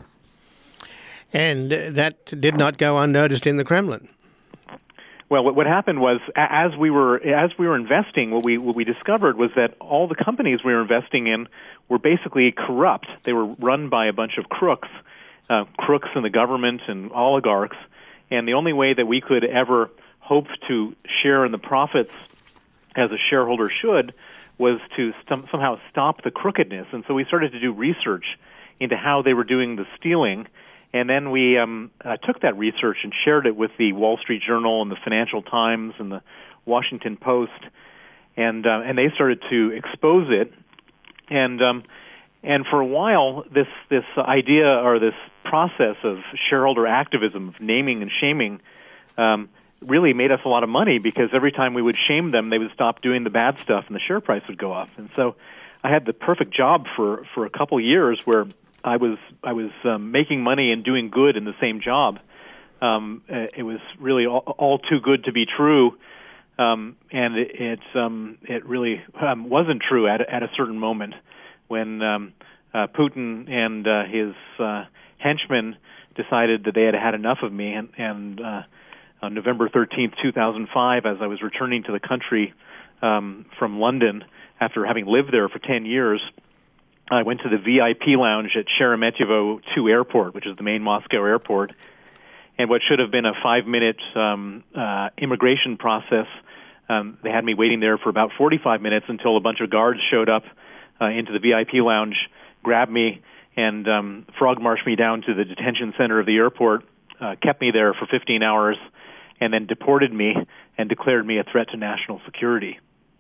And that did not go unnoticed in the Kremlin. Well, what, what happened was, as we were as we were investing, what we what we discovered was that all the companies we were investing in were basically corrupt. They were run by a bunch of crooks, uh, crooks in the government and oligarchs. And the only way that we could ever hope to share in the profits, as a shareholder should, was to st- somehow stop the crookedness. And so we started to do research into how they were doing the stealing. And then we um, uh, took that research and shared it with the Wall Street Journal and the Financial Times and the Washington Post, and uh, and they started to expose it. And um, and for a while, this this idea or this process of shareholder activism, of naming and shaming, um, really made us a lot of money, because every time we would shame them, they would stop doing the bad stuff, and the share price would go up. And so, I had the perfect job for for a couple years where I was I was um, making money and doing good in the same job. Um, it was really all, all too good to be true, um, and it it, um, it really um, wasn't true at at a certain moment when um, uh, Putin and uh, his uh, henchmen decided that they had had enough of me. And, and uh, on November thirteenth, two thousand five, as I was returning to the country um, from London after having lived there for ten years. I went to the V I P lounge at Sheremetyevo two Airport, which is the main Moscow airport, and what should have been a five-minute um, uh, immigration process, um, they had me waiting there for about forty-five minutes until a bunch of guards showed up uh, into the V I P lounge, grabbed me, and um, frog-marched me down to the detention center of the airport, uh, kept me there for fifteen hours, and then deported me and declared me a threat to national security.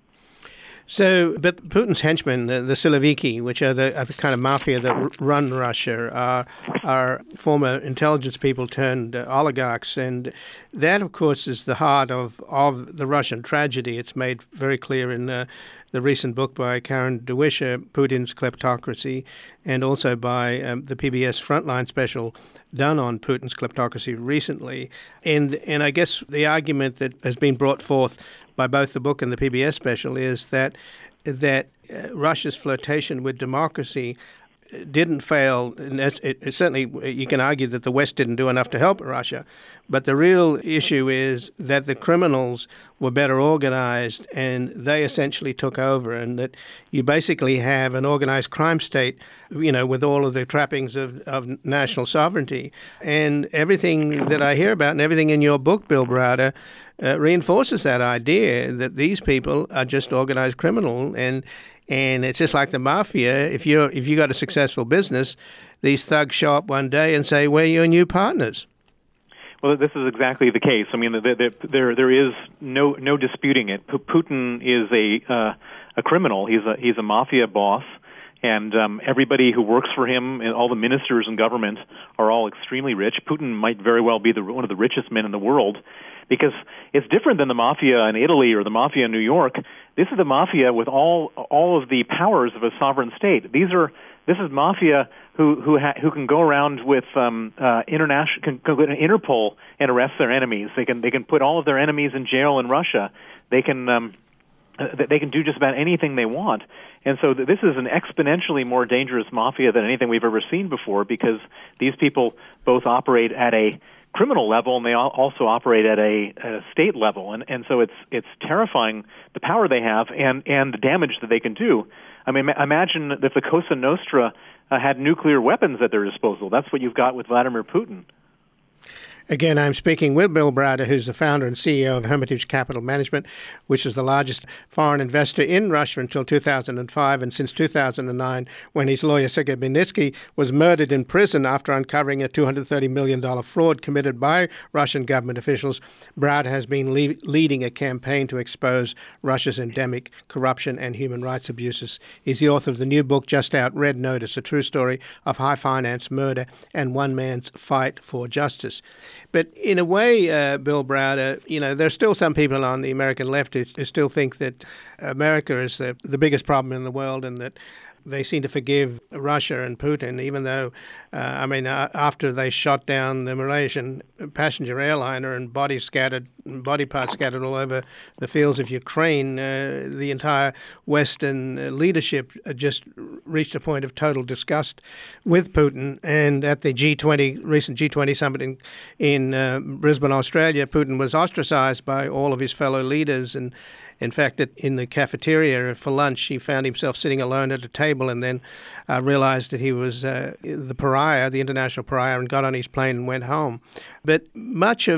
So, but Putin's henchmen, the, the Siloviki, which are the, are the kind of mafia that r- run Russia, are, are former intelligence people turned uh, oligarchs, and that, of course, is the heart of, of the Russian tragedy. It's made very clear in uh, the recent book by Karen Dewisha, Putin's Kleptocracy, and also by um, the P B S Frontline special done on Putin's kleptocracy recently. And and I guess the argument that has been brought forth by both the book and the P B S special is that that uh, Russia's flirtation with democracy didn't fail. And it, it, certainly, you can argue that the West didn't do enough to help Russia, but the real issue is that the criminals were better organized and they essentially took over, and that you basically have an organized crime state, you know, with all of the trappings of, of national sovereignty. And everything that I hear about and everything in your book, Bill Browder, uh, reinforces that idea that these people are just organized criminal. And And it's just like the mafia. If you if you got a successful business, these thugs show up one day and say, "We're your new partners." Well, this is exactly the case. I mean, there there, there is no no disputing it. P- Putin is a uh, a criminal. He's a he's a mafia boss, and um, everybody who works for him and all the ministers in government are all extremely rich. Putin might very well be the, one of the richest men in the world, because it's different than the mafia in Italy or the mafia in New York. This is the mafia with all all of the powers of a sovereign state. These are this is mafia who who ha, who can go around with um, uh, international can, can go to Interpol and arrest their enemies. They can they can put all of their enemies in jail in Russia. They can um, they can do just about anything they want. And so this is an exponentially more dangerous mafia than anything we've ever seen before, because these people both operate at a criminal level, and they also operate at a, at a state level, and and so it's it's terrifying the power they have and and the damage that they can do. I mean, imagine if the Cosa Nostra uh, had nuclear weapons at their disposal. That's what you've got with Vladimir Putin. Again, I'm speaking with Bill Browder, who's the founder and C E O of Hermitage Capital Management, which is the largest foreign investor in Russia until two thousand five, and since two thousand nine, when his lawyer Sergei Magnitsky was murdered in prison after uncovering a two hundred thirty million dollars fraud committed by Russian government officials. Browder has been le- leading a campaign to expose Russia's endemic corruption and human rights abuses. He's the author of the new book just out, Red Notice, a true story of high finance, murder, and one man's fight for justice. But in a way, uh, Bill Browder, you know, there's still some people on the American left who, who still think that America is the, the biggest problem in the world, and that they seem to forgive Russia and Putin, even though, uh, I mean, uh, after they shot down the Malaysian passenger airliner and bodies scattered, body parts scattered all over the fields of Ukraine, uh, the entire Western leadership just reached a point of total disgust with Putin. And at the G twenty, recent G twenty summit in, in uh, Brisbane, Australia, Putin was ostracized by all of his fellow leaders. And in fact, in the cafeteria for lunch, he found himself sitting alone at a table, and then uh, realized that he was uh, the pariah, the international pariah, and got on his plane and went home. But much of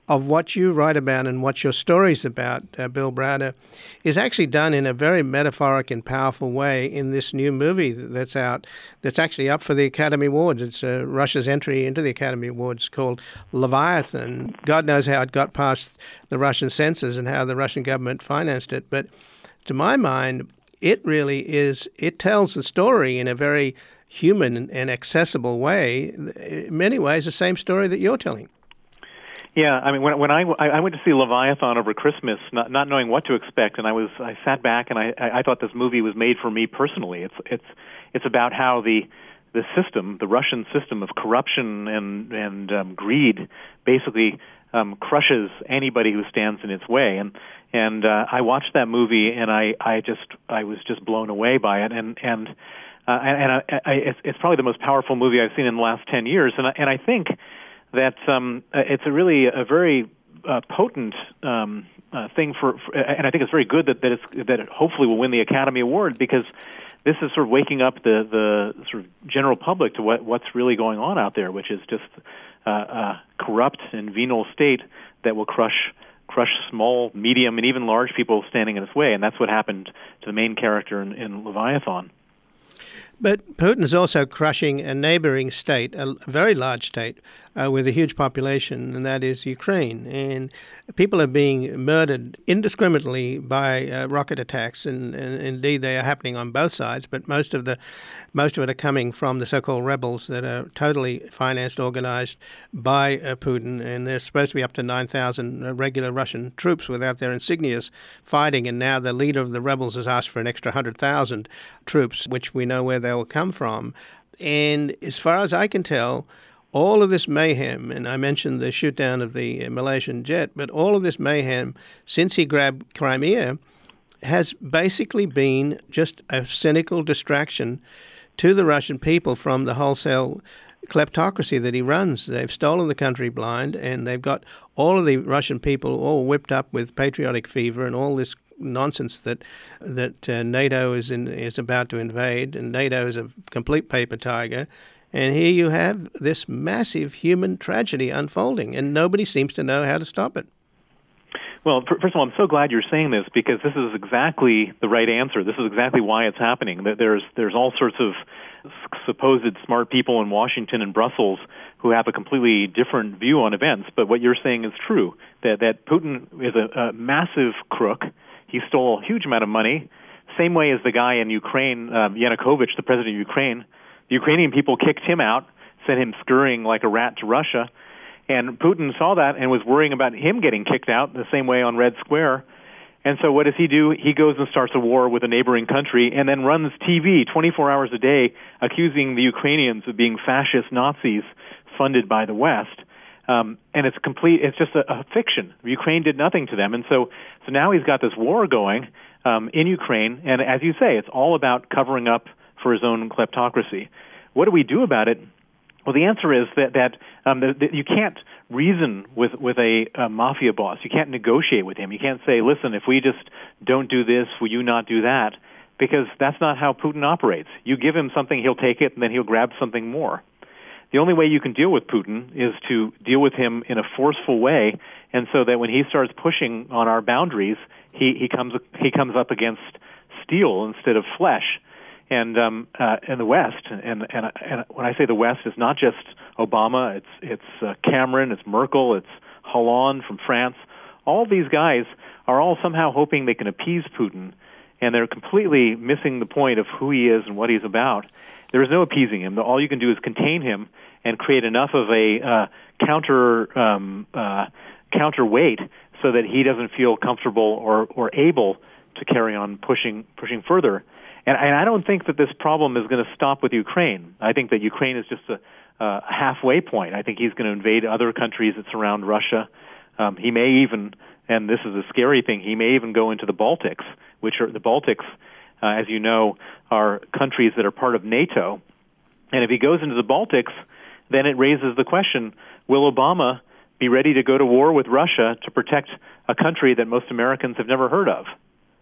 of what you write about and what your story's about, uh, Bill Browder, is actually done in a very metaphoric and powerful way in this new movie that's out, that's actually up for the Academy Awards. It's uh, Russia's entry into the Academy Awards, called Leviathan. God knows how it got past the Russian censors and how the Russian government financed it. But to my mind, it really is, it tells the story in a very human and accessible way, in many ways the same story that you're telling. Yeah, I mean, when when I, I went to see Leviathan over Christmas, not not knowing what to expect, and I was I sat back and I I thought this movie was made for me personally. It's it's it's about how the the system, the Russian system of corruption and and um, greed, basically um, crushes anybody who stands in its way. And and uh, I watched that movie and I I just I was just blown away by it. And and uh, and I, I, it's it's probably the most powerful movie I've seen in the last ten years. And I, and I think that um, it's a really a very uh, potent um, uh, thing for, for, and I think it's very good that that, it's, that it hopefully will win the Academy Award, because this is sort of waking up the, the sort of general public to what, what's really going on out there, which is just uh, a corrupt and venal state that will crush crush small, medium, and even large people standing in its way, and that's what happened to the main character in, in Leviathan. But Putin is also crushing a neighboring state, a very large state, uh, with a huge population, and that is Ukraine. And people are being murdered indiscriminately by uh, rocket attacks, and, and indeed they are happening on both sides. But most of the, most of it are coming from the so-called rebels that are totally financed, organized by uh, Putin, and they're supposed to be up to nine thousand regular Russian troops without their insignias fighting. And now the leader of the rebels has asked for an extra one hundred thousand troops, which we know where they will come from. And as far as I can tell, all of this mayhem, and I mentioned the shoot down of the Malaysian jet, but all of this mayhem since he grabbed Crimea has basically been just a cynical distraction to the Russian people from the wholesale kleptocracy that he runs. They've stolen the country blind, and they've got all of the Russian people all whipped up with patriotic fever and all this nonsense that that uh, NATO is in, is about to invade, and NATO is a complete paper tiger. And here you have this massive human tragedy unfolding, and nobody seems to know how to stop it. Well, first of all, I'm so glad you're saying this, because this is exactly the right answer. This is exactly why it's happening. There's there's all sorts of supposed smart people in Washington and Brussels who have a completely different view on events. But what you're saying is true, that, that Putin is a, a massive crook. He stole a huge amount of money, same way as the guy in Ukraine, um, Yanukovych, the president of Ukraine. The Ukrainian people kicked him out, sent him scurrying like a rat to Russia. And Putin saw that and was worrying about him getting kicked out the same way on Red Square. And so what does he do? He goes and starts a war with a neighboring country and then runs T V twenty-four hours a day accusing the Ukrainians of being fascist Nazis funded by the West. Um, and it's complete, it's just a, a fiction. Ukraine did nothing to them. And so, so now he's got this war going um, in Ukraine. And as you say, it's all about covering up for his own kleptocracy. What do we do about it? Well, the answer is that that, um, that, that you can't reason with with a, a mafia boss. You can't negotiate with him. You can't say, "Listen, if we just don't do this, will you not do that?" Because that's not how Putin operates. You give him something, he'll take it, and then he'll grab something more. The only way you can deal with Putin is to deal with him in a forceful way, and so that when he starts pushing on our boundaries, he he comes he comes up against steel instead of flesh. And um, uh, in the West, and, and and when I say the West, it's not just Obama, it's it's uh, Cameron, it's Merkel, it's Hollande from France. All these guys are all somehow hoping they can appease Putin, and they're completely missing the point of who he is and what he's about. There is no appeasing him. All you can do is contain him and create enough of a uh, counter um, uh, counterweight so that he doesn't feel comfortable or, or able to carry on pushing pushing further. And, and I don't think that this problem is going to stop with Ukraine. I think that Ukraine is just a, a halfway point. I think he's going to invade other countries that surround Russia. Um, he may even, and this is a scary thing, he may even go into the Baltics, which are the Baltics, uh, as you know, are countries that are part of NATO. And if he goes into the Baltics, then it raises the question, will Obama be ready to go to war with Russia to protect a country that most Americans have never heard of?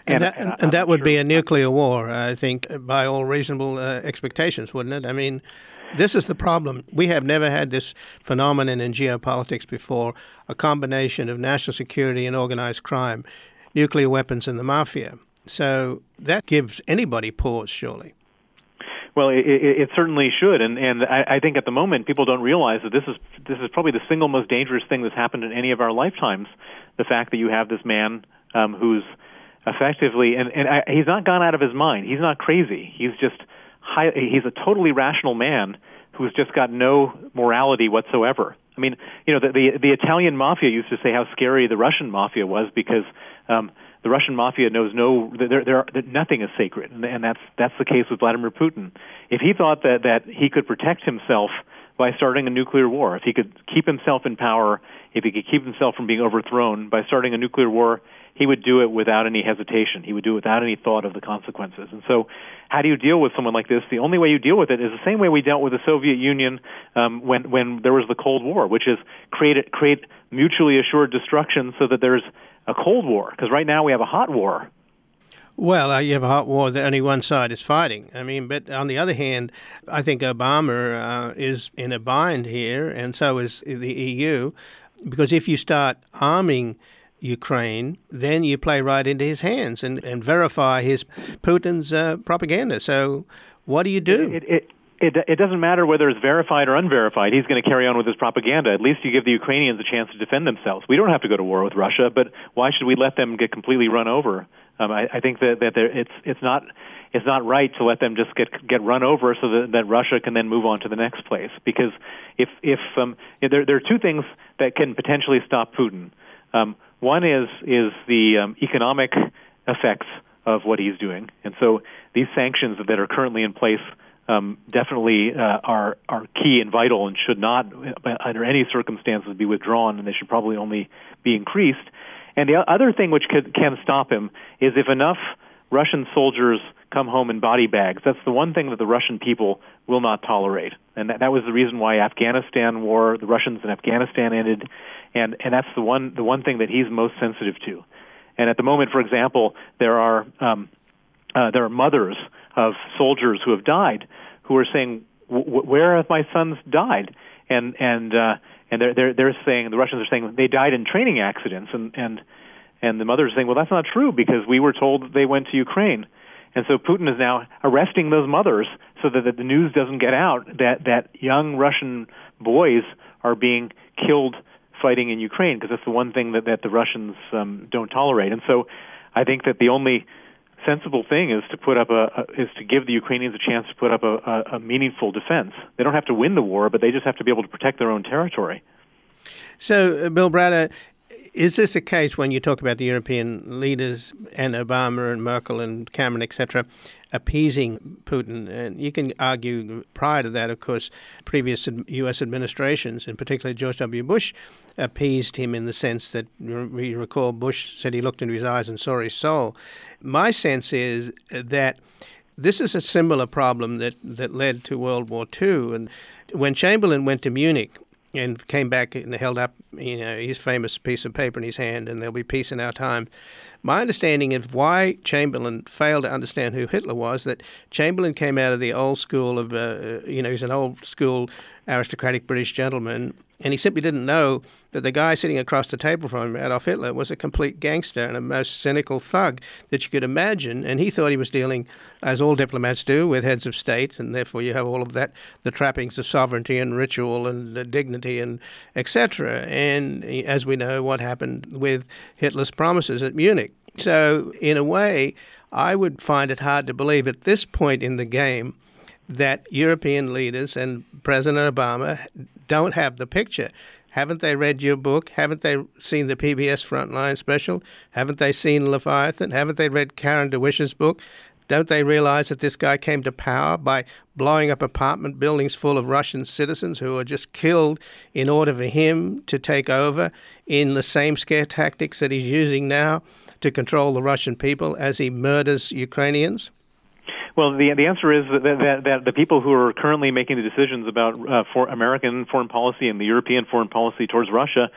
And, and that, and, and that would sure. be a nuclear war, I think, by all reasonable uh, expectations, wouldn't it? I mean, this is the problem. We have never had this phenomenon in geopolitics before, a combination of national security and organized crime, nuclear weapons and the mafia. So that gives anybody pause, surely. Well, it, it, it certainly should, and and I, I think at the moment people don't realize that this is this is probably the single most dangerous thing that's happened in any of our lifetimes. The fact that you have this man um, who's effectively, and and I, he's not gone out of his mind. He's not crazy. He's just high, he's a totally rational man who's just got no morality whatsoever. I mean, you know, the the, the Italian mafia used to say how scary the Russian mafia was because. Um, The Russian mafia knows no, there, there, there, nothing is sacred, and, and that's that's the case with Vladimir Putin. If he thought that, that he could protect himself by starting a nuclear war, if he could keep himself in power, if he could keep himself from being overthrown by starting a nuclear war, he would do it without any hesitation. He would do it without any thought of the consequences. And so how do you deal with someone like this? The only way you deal with it is the same way we dealt with the Soviet Union um, when, when there was the Cold War, which is create, create mutually assured destruction so that there's a Cold War, because right now we have a hot war. Well, uh, you have a hot war that only one side is fighting. I mean, but on the other hand, I think Obama uh, is in a bind here, and so is the E U, because if you start arming Ukraine, then you play right into his hands and, and verify his Putin's uh, propaganda. So what do you do? It, it, It, it doesn't matter whether it's verified or unverified. He's going to carry on with his propaganda. At least you give the Ukrainians a chance to defend themselves. We don't have to go to war with Russia, but why should we let them get completely run over? Um, I, I think that, that it's it's not it's not right to let them just get get run over so that, that Russia can then move on to the next place. Because if if um, there there are two things that can potentially stop Putin. Um, one is is the um, economic effects of what he's doing, and so these sanctions that are currently in place. Um, definitely uh, are are key and vital and should not, under any circumstances, be withdrawn, and they should probably only be increased. And the other thing which could, can stop him is if enough Russian soldiers come home in body bags. That's the one thing that the Russian people will not tolerate, and that, that was the reason why Afghanistan war, the Russians in Afghanistan ended, and and that's the one the one thing that he's most sensitive to. And at the moment, for example, there are um, uh, there are mothers of soldiers who have died, who are saying, "Where have my sons died?" And and uh, and they're they're they're saying, the Russians are saying they died in training accidents, and and and the mothers are saying, "Well, that's not true because we were told that they went to Ukraine." And so Putin is now arresting those mothers so that the news doesn't get out that that young Russian boys are being killed fighting in Ukraine, because that's the one thing that that the Russians um, don't tolerate. And so I think that the only sensible thing is to put up a, a is to give the Ukrainians a chance to put up a, a, a meaningful defense. They don't have to win the war, but they just have to be able to protect their own territory. So, uh, Bill Browder, is this a case when you talk about the European leaders and Obama and Merkel and Cameron, et cetera, appeasing Putin? And you can argue prior to that, of course, previous U S administrations, and particularly George W. Bush, appeased him in the sense that, we recall, Bush said he looked into his eyes and saw his soul. My sense is that this is a similar problem that, that led to World War Two. And when Chamberlain went to Munich and came back and held up, you know, his famous piece of paper in his hand, and there'll be peace in our time. My understanding of why Chamberlain failed to understand who Hitler was, that Chamberlain came out of the old school of, uh, you know, he's an old school aristocratic British gentleman, and he simply didn't know that the guy sitting across the table from him, Adolf Hitler, was a complete gangster and a most cynical thug that you could imagine. And he thought he was dealing, as all diplomats do, with heads of state, and therefore you have all of that, the trappings of sovereignty and ritual and uh, dignity and et cetera. And as we know, what happened with Hitler's promises at Munich. So in a way, I would find it hard to believe at this point in the game that European leaders and President Obama don't have the picture. Haven't they read your book? Haven't they seen the P B S Frontline special? Haven't they seen Leviathan? Haven't they read Karen DeWish's book? Don't they realize that this guy came to power by blowing up apartment buildings full of Russian citizens who were just killed in order for him to take over in the same scare tactics that he's using now to control the Russian people as he murders Ukrainians? Well, the the answer is that, that, that the people who are currently making the decisions about uh, for American foreign policy and the European foreign policy towards Russia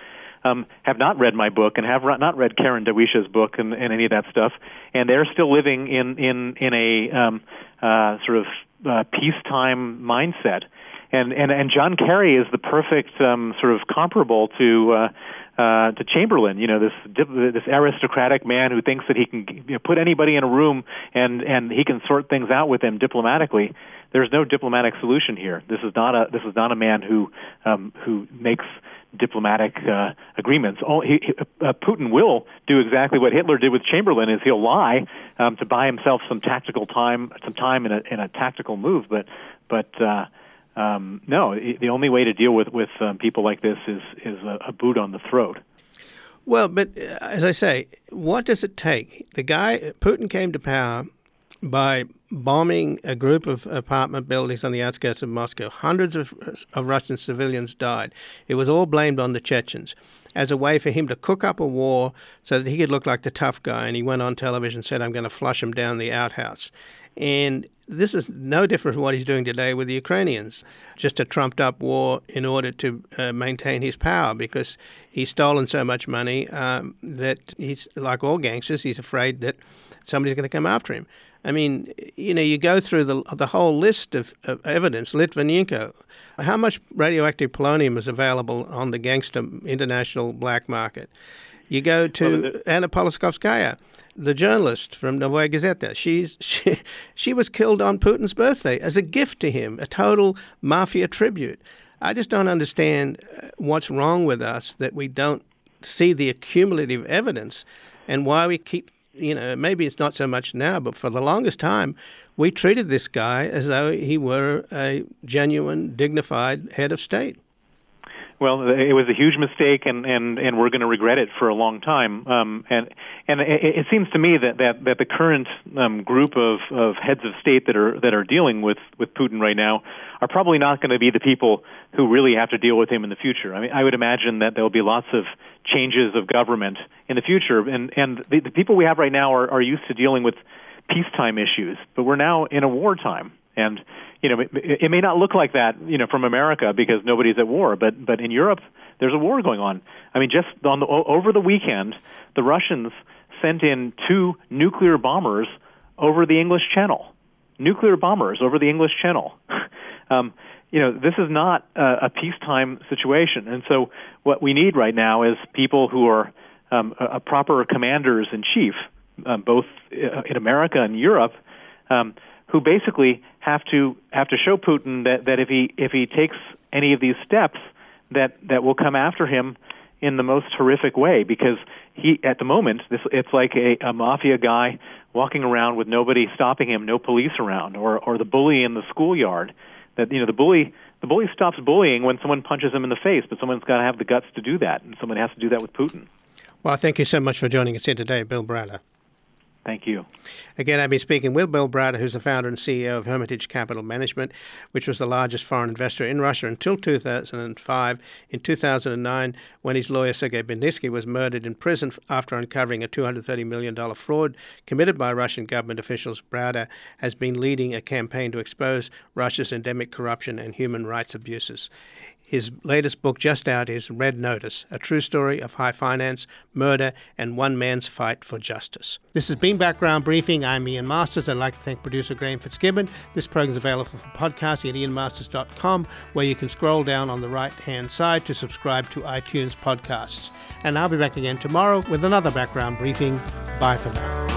um, have not read my book and have not read Karen Dawisha's book and, and any of that stuff, and they're still living in in in a um, uh, sort of uh, peacetime mindset. And, and and John Kerry is the perfect um, sort of comparable to uh, uh, to Chamberlain. You know, this this aristocratic man who thinks that he can, you know, put anybody in a room and, and he can sort things out with them diplomatically. There's no diplomatic solution here. This is not a this is not a man who um, who makes diplomatic uh, agreements. Oh, he, he, uh, Putin will do exactly what Hitler did with Chamberlain: is he'll lie um, to buy himself some tactical time, some time in a in a tactical move. But but. Uh, Um, no, the only way to deal with with um, people like this is is a, a boot on the throat. Well, but uh, as I say, what does it take? The guy, Putin, came to power by bombing a group of apartment buildings on the outskirts of Moscow. Hundreds of, of Russian civilians died. It was all blamed on the Chechens as a way for him to cook up a war so that he could look like the tough guy. And he went on television and said, I'm going to flush him down the outhouse. And this is no different from what he's doing today with the Ukrainians, just a trumped-up war in order to uh, maintain his power, because he's stolen so much money um, that he's, like all gangsters, he's afraid that somebody's going to come after him. I mean, you know, you go through the the whole list of, of evidence. Litvinenko, how much radioactive polonium is available on the gangster international black market? You go to well, Anna Politkovskaya, the journalist from Novaya Gazeta. She's she, she was killed on Putin's birthday as a gift to him, a total mafia tribute. I just don't understand what's wrong with us that we don't see the accumulative evidence, and why we keep, you know, maybe it's not so much now, but for the longest time, we treated this guy as though he were a genuine, dignified head of state. Well, it was a huge mistake, and, and, and we're going to regret it for a long time. Um, and and it, it seems to me that, that, that the current um, group of, of heads of state that are that are dealing with, with Putin right now are probably not going to be the people who really have to deal with him in the future. I mean, I would imagine that there will be lots of changes of government in the future, and and the, the people we have right now are, are used to dealing with peacetime issues, but we're now in a wartime. And, you know, it, it may not look like that, you know, from America because nobody's at war, but but in Europe, there's a war going on. I mean, just on the, over the weekend, the Russians sent in two nuclear bombers over the English Channel. Nuclear bombers over the English Channel. um, you know, this is not a, a peacetime situation. And so what we need right now is people who are um, a, a proper commanders-in-chief, um, both in America and Europe, um, who basically have to have to show Putin that, that if he if he takes any of these steps, that, that will come after him in the most horrific way. Because he, at the moment, this it's like a, a mafia guy walking around with nobody stopping him, no police around, or or the bully in the schoolyard. That, you know, the bully the bully stops bullying when someone punches him in the face, but someone's got to have the guts to do that, and someone has to do that with Putin. Well, thank you so much for joining us here today, Bill Browder. Thank you. Again, I've been speaking with Bill Browder, who's the founder and C E O of Hermitage Capital Management, which was the largest foreign investor in Russia until two thousand five. In two thousand nine, when his lawyer Sergei Magnitsky was murdered in prison after uncovering a two hundred thirty million dollars fraud committed by Russian government officials, Browder has been leading a campaign to expose Russia's endemic corruption and human rights abuses. His latest book just out is Red Notice, a true story of high finance, murder, and one man's fight for justice. This has been Background Briefing. I'm Ian Masters. I'd like to thank producer Graham Fitzgibbon. This program is available for podcasting at ian masters dot com, where you can scroll down on the right-hand side to subscribe to iTunes podcasts. And I'll be back again tomorrow with another Background Briefing. Bye for now.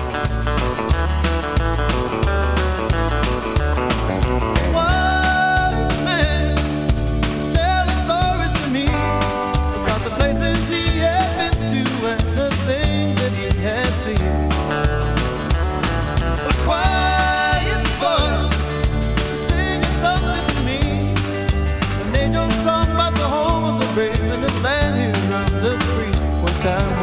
Time